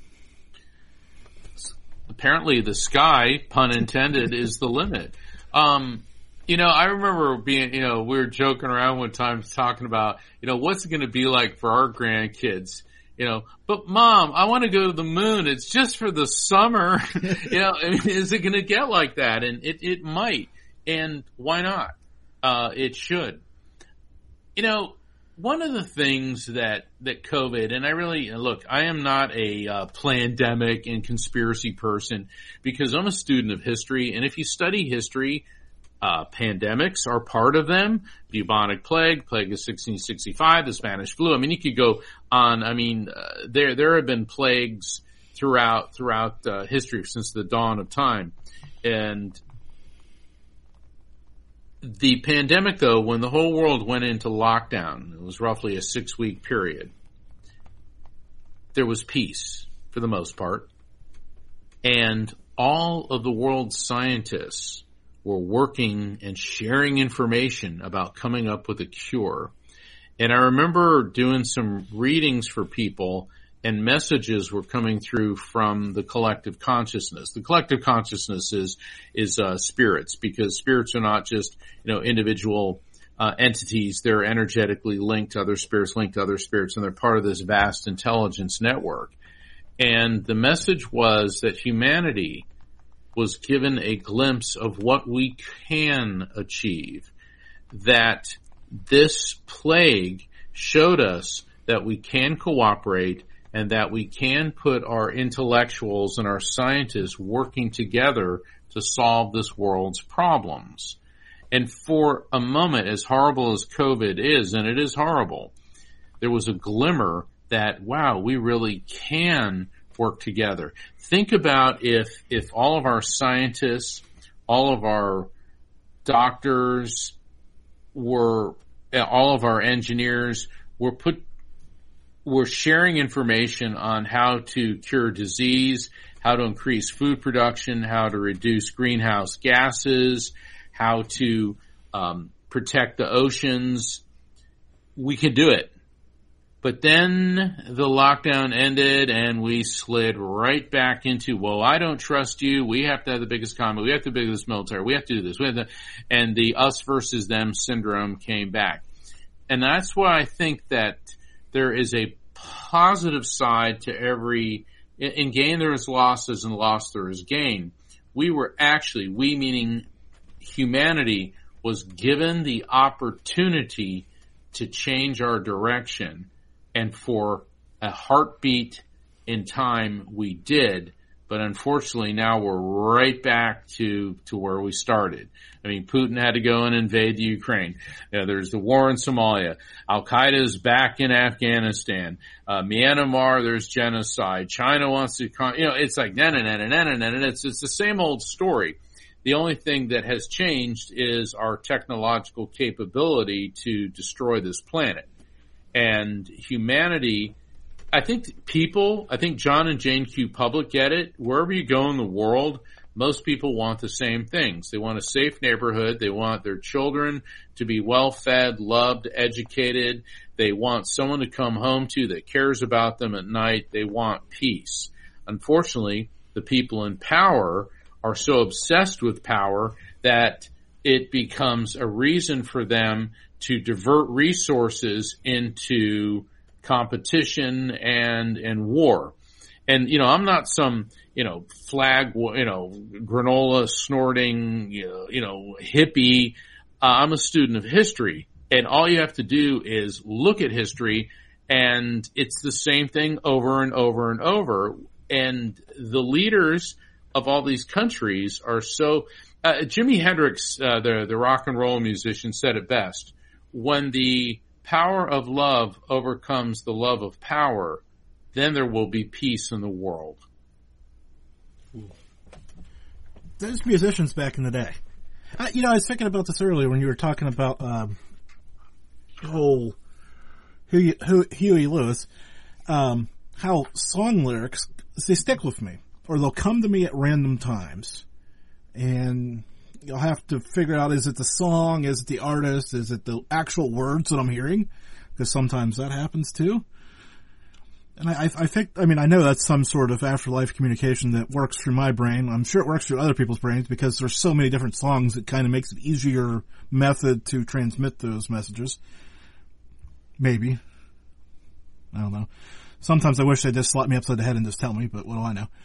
Apparently, the sky, pun intended, is the limit. Um, You know, I remember being, you know, we were joking around one time talking about, you know, what's it going to be like for our grandkids? You know, but Mom, I want to go to the moon. It's just for the summer. You know, I mean, is it going to get like that? And it, it might. And why not? Uh, it should. You know, one of the things that, that COVID, and I really, look, I am not a uh, plandemic and conspiracy person because I'm a student of history. And if you study history, Uh, pandemics are part of them. Bubonic plague, plague of sixteen sixty-five, the Spanish flu. I mean, you could go on. I mean, uh, there there have been plagues throughout throughout uh, history since the dawn of time. And the pandemic, though, when the whole world went into lockdown, it was roughly a six-week period. There was peace for the most part, and all of the world's scientists were working and sharing information about coming up with a cure. And I remember doing some readings for people, and messages were coming through from the collective consciousness. The collective consciousness is, is, uh, spirits, because spirits are not just, you know, individual, uh, entities. They're energetically linked to other spirits, linked to other spirits, and they're part of this vast intelligence network. And the message was that humanity was given a glimpse of what we can achieve, that this plague showed us that we can cooperate and that we can put our intellectuals and our scientists working together to solve this world's problems. And for a moment, as horrible as COVID is, and it is horrible, there was a glimmer that, wow, we really can work together. Think about if, if all of our scientists, all of our doctors were, all of our engineers were put, were sharing information on how to cure disease, how to increase food production, how to reduce greenhouse gases, how to, um, protect the oceans. We could do it. But then the lockdown ended and we slid right back into, well, I don't trust you. We have to have the biggest economy. We have to have the biggest military. We have to do this. We have to, and the us versus them syndrome came back. And that's why I think that there is a positive side to every, in gain there is losses and loss there is gain. We were actually, we meaning humanity, was given the opportunity to change our direction. And for a heartbeat in time, we did. But unfortunately, now we're right back to, to where we started. I mean, Putin had to go and invade the Ukraine. You know, there's the war in Somalia. Al-Qaeda is back in Afghanistan. Uh, Myanmar, there's genocide. China wants to, con- you know, it's like, na na na na na na na. It's, it's the same old story. The only thing that has changed is our technological capability to destroy this planet. And humanity, I think people, I think John and Jane Q. Public get it. Wherever you go in the world, most people want the same things. They want a safe neighborhood. They want their children to be well fed, loved, educated. They want someone to come home to that cares about them at night. They want peace. Unfortunately, the people in power are so obsessed with power that it becomes a reason for them to divert resources into competition and, and war. And, you know, I'm not some, you know, flag, you know, granola snorting, you know, you know hippie. Uh, I'm a student of history. And all you have to do is look at history, and it's the same thing over and over and over. And the leaders of all these countries are so, uh, Jimi Hendrix, uh, the, the rock and roll musician, said it best. When the power of love overcomes the love of power, then there will be peace in the world. Those musicians back in the day. Uh, you know, I was thinking about this earlier when you were talking about um, whole Huey, Huey Lewis, um, how song lyrics, they stick with me. Or they'll come to me at random times. And you'll have to figure out, is it the song, is it the artist, is it the actual words that I'm hearing? Because sometimes that happens too. And I, I think, I mean, I know that's some sort of afterlife communication that works through my brain. I'm sure it works through other people's brains because there's so many different songs. It kind of makes it easier method to transmit those messages. Maybe. I don't know. Sometimes I wish they'd just slap me upside the head and just tell me, but what do I know?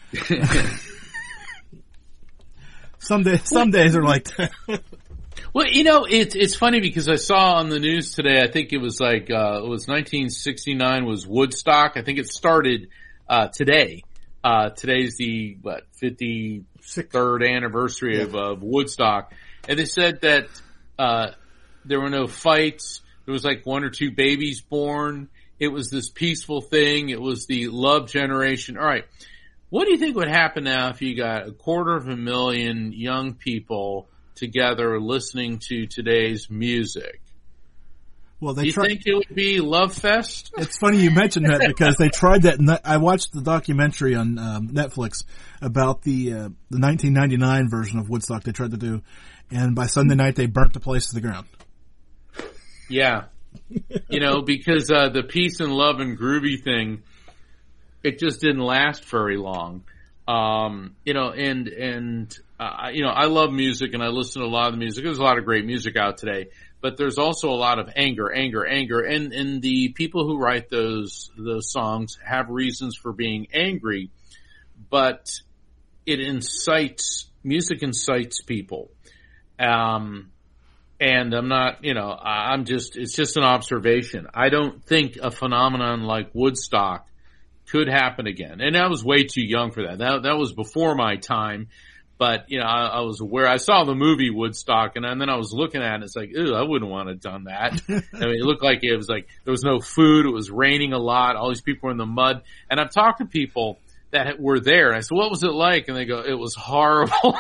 some days, some days are like that. Well, you know, it's it's funny because I saw on the news today, I think it was like, uh, it was nineteen sixty-nine was Woodstock. I think it started, uh, today. Uh, today's the, what, fifty-third anniversary yeah. of, of Woodstock. And they said that, uh, there were no fights. There was like one or two babies born. It was this peaceful thing. It was the love generation. All right. What do you think would happen now if you got a quarter of a million young people together listening to today's music? Well, they Do you tried, think it would be Love Fest? It's funny you mentioned that because they tried that. I watched the documentary on um, Netflix about the uh, the nineteen ninety-nine version of Woodstock they tried to do, and by Sunday night they burnt the place to the ground. Yeah. You know, because uh, the peace and love and groovy thing, it just didn't last very long. Um, you know, and, and, uh, you know, I love music and I listen to a lot of the music. There's a lot of great music out today, but there's also a lot of anger, anger, anger. And, and the people who write those, those songs have reasons for being angry, but it incites, music incites people. Um, and I'm not, you know, I'm just, it's just an observation. I don't think a phenomenon like Woodstock could happen again. And I was way too young for that. That, that was before my time. But, you know, I, I was aware. I saw the movie Woodstock, and, and then I was looking at it, and it's like, ew, I wouldn't want to have done that. I mean, it looked like it was like there was no food. It was raining a lot. All these people were in the mud. And I've talked to people that were there, and I said, what was it like? And they go, it was horrible.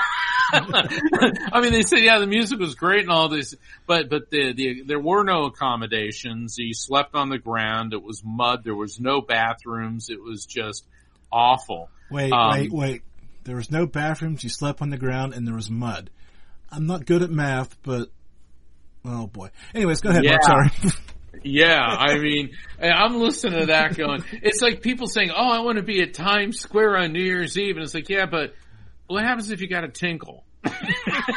I mean, they said, yeah, the music was great and all this, but, but the, the, there were no accommodations. You slept on the ground. It was mud. There was no bathrooms. It was just awful. Wait, um, wait, wait. There was no bathrooms. You slept on the ground and there was mud. I'm not good at math, but, oh boy. Anyways, go ahead, yeah. Mark. Sorry. Yeah, I mean, I'm listening to that going, it's like people saying, oh, I want to be at Times Square on New Year's Eve. And it's like, yeah, but what happens if you got a tinkle? I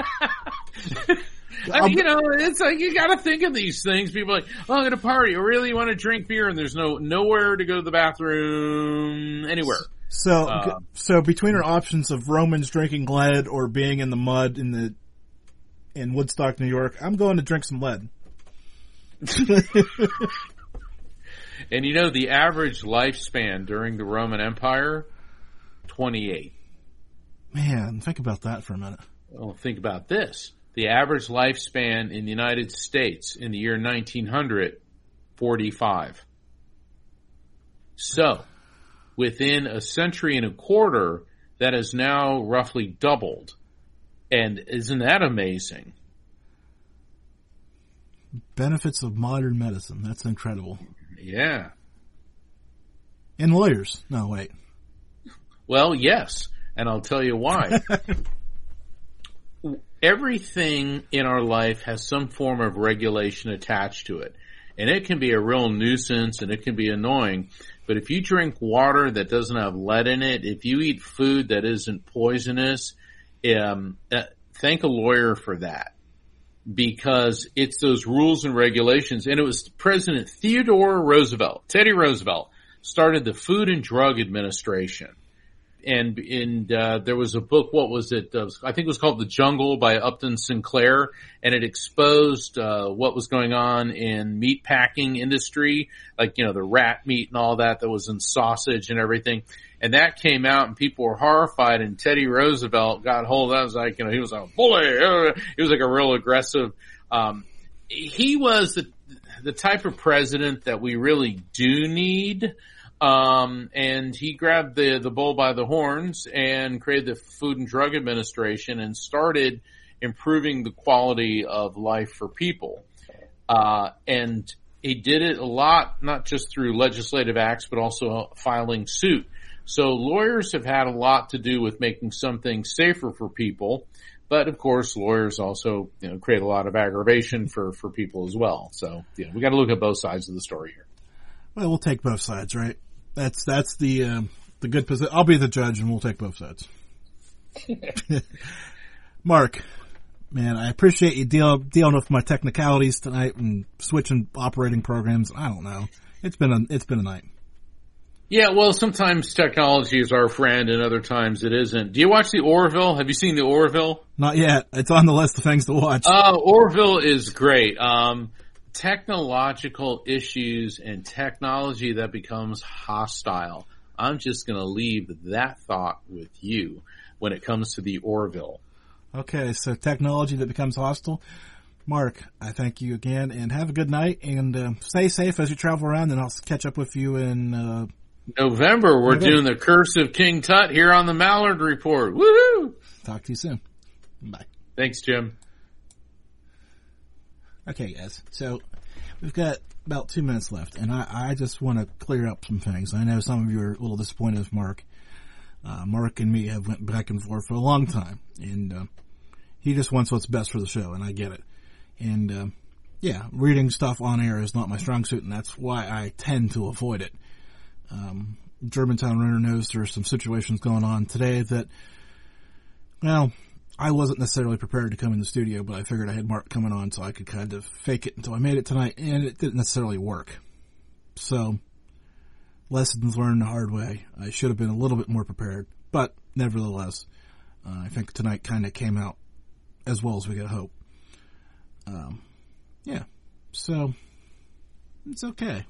mean, you know, it's like you got to think of these things. People are like, oh, I'm going to party. Or really, you want to drink beer, and there's no nowhere to go to the bathroom anywhere. So, uh, so between our options of Romans drinking lead or being in the mud in the in Woodstock, New York, I'm going to drink some lead. And you know, the average lifespan during the Roman Empire, twenty-eight. Man, think about that for a minute. Well, think about this. The average lifespan in the United States in the year nineteen hundred, forty-five. So, within a century and a quarter, that has now roughly doubled. And isn't that amazing? Benefits of modern medicine. That's incredible. Yeah. And lawyers. No, wait. Well, yes. And I'll tell you why. Everything in our life has some form of regulation attached to it. And it can be a real nuisance and it can be annoying. But if you drink water that doesn't have lead in it, if you eat food that isn't poisonous, um, uh, thank a lawyer for that. Because it's those rules and regulations. And it was President Theodore Roosevelt, Teddy Roosevelt, started the Food and Drug Administration. And, and, uh, there was a book, what was it? Uh, I think it was called The Jungle by Upton Sinclair, and it exposed, uh, what was going on in meat packing industry, like, you know, the rat meat and all that that was in sausage and everything. And that came out and people were horrified, and Teddy Roosevelt got hold of that. It was like, you know, he was like a bully. He was like a real aggressive, um, he was the, the type of president that we really do need. Um, and he grabbed the, the bull by the horns and created the Food and Drug Administration and started improving the quality of life for people. Uh, and he did it a lot, not just through legislative acts, but also filing suit. So lawyers have had a lot to do with making some things safer for people. But of course, lawyers also, you know, create a lot of aggravation for, for people as well. So, yeah, we got to look at both sides of the story here. Well, we'll take both sides, right? That's that's the uh, the good position. I'll be the judge, and we'll take both sides. Mark, man, I appreciate you deal, dealing with my technicalities tonight and switching operating programs. I don't know. It's been a it's been a night. Yeah, well, sometimes technology is our friend, and other times it isn't. Do you watch the Orville? Have you seen the Orville? Not yet. It's on the list of things to watch. Uh, Orville is great. Um, technological issues and technology that becomes hostile. I'm just going to leave that thought with you when it comes to the Orville. Okay, so technology that becomes hostile. Mark, I thank you again, and have a good night, and uh, stay safe as you travel around, and I'll catch up with you in uh, November. We're November. doing the Curse of King Tut here on the Mallard Report. Woohoo! Talk to you soon. Bye. Thanks, Jim. Okay, guys, so we've got about two minutes left, and I, I just want to clear up some things. I know some of you are a little disappointed with Mark. Uh, Mark and me have went back and forth for a long time, and uh, he just wants what's best for the show, and I get it. And, uh, yeah, reading stuff on air is not my strong suit, and that's why I tend to avoid it. Um, Germantown Runner knows there are some situations going on today that, well, I wasn't necessarily prepared to come in the studio, but I figured I had Mark coming on so I could kind of fake it until I made it tonight, and it didn't necessarily work. So, lessons learned the hard way. I should have been a little bit more prepared, but nevertheless, uh, I think tonight kind of came out as well as we could hope. Um, yeah, so it's okay.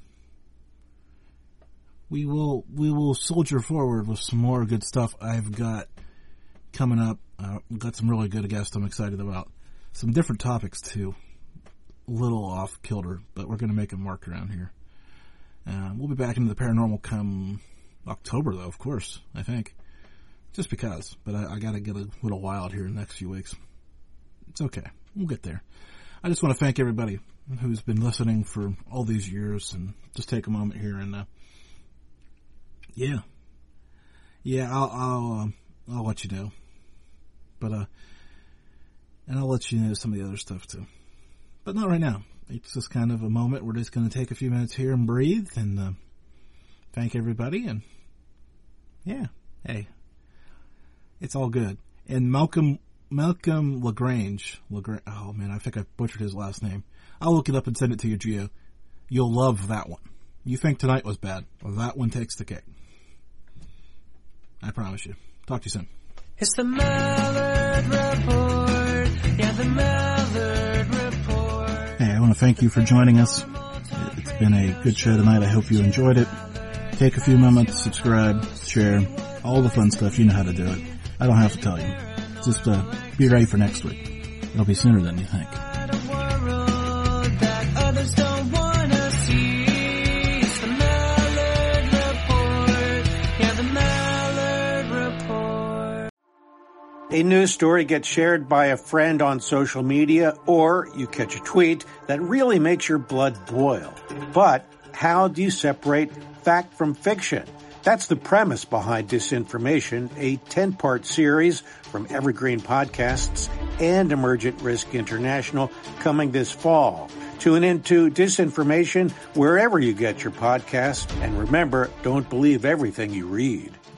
We will, we will soldier forward with some more good stuff I've got coming up. Uh, we've got some really good guests I'm excited about. Some different topics too. A little off kilter, but we're going to make them work around here. Uh, we'll be back into the paranormal come October though, of course, I think. Just because, but I, I gotta get a little wild here in the next few weeks. It's okay. We'll get there. I just want to thank everybody who's been listening for all these years, and just take a moment here and, uh, yeah, yeah, I'll, I'll, uh, I'll let you know, but, uh, and I'll let you know some of the other stuff too, but not right now. It's just kind of a moment. We're just going to take a few minutes here and breathe and, uh, thank everybody, and yeah, hey, it's all good. And Malcolm, Malcolm Lagrange, Lagrange, oh man, I think I butchered his last name. I'll look it up and send it to you, Gio. You'll love that one. You think tonight was bad, well, that one takes the cake. I promise you. Talk to you soon. It's the Mallard Report. Yeah, the Mallard Report. Hey, I want to thank you for joining us. It's been a good show tonight. I hope you enjoyed it. Take a few moments, subscribe, share, all the fun stuff. You know how to do it. I don't have to tell you. Just uh, be ready for next week. It'll be sooner than you think. A news story gets shared by a friend on social media, or you catch a tweet that really makes your blood boil. But how do you separate fact from fiction? That's the premise behind Disinformation, a ten-part series from Evergreen Podcasts and Emergent Risk International coming this fall. Tune into Disinformation wherever you get your podcasts, and remember, don't believe everything you read.